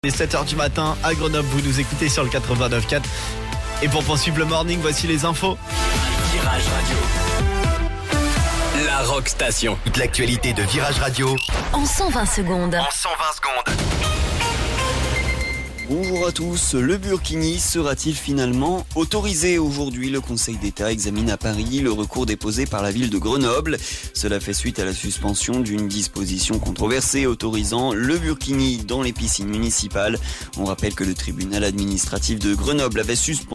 Il est 7h du matin à Grenoble, vous nous écoutez sur le 89.4. Et pour poursuivre le morning, voici les infos. Virage Radio. La Rock Station. Toute l'actualité de Virage Radio En 120 secondes. en 120 secondes. Bonjour à tous, le burkini sera-t-il finalement autorisé aujourd'hui? Le Conseil d'État examine à Paris le recours déposé par la ville de Grenoble. Cela fait suite à la suspension d'une disposition controversée autorisant le burkini dans les piscines municipales. On rappelle que le tribunal administratif de Grenoble avait suspendu